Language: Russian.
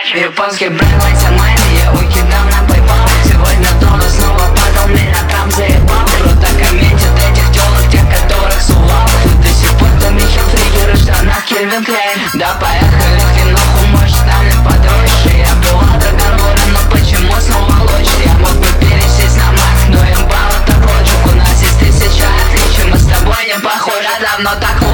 Японский бренд Лайся Майли я выкидал на PayPal. Сегодня доллар снова падал, меня там заебал. Круто комментят этих телок, тех, которых сувал. Тут до сих пор там еще фригеры в штанах Кельвин Клейн. Да поехали в киноху, может там и подружишь. Я была договора, но почему снова лучше? Я мог бы пересесть на Мак, но им балло так лучше. У нас есть 1000 отличий, мы с тобой не похожи, давно так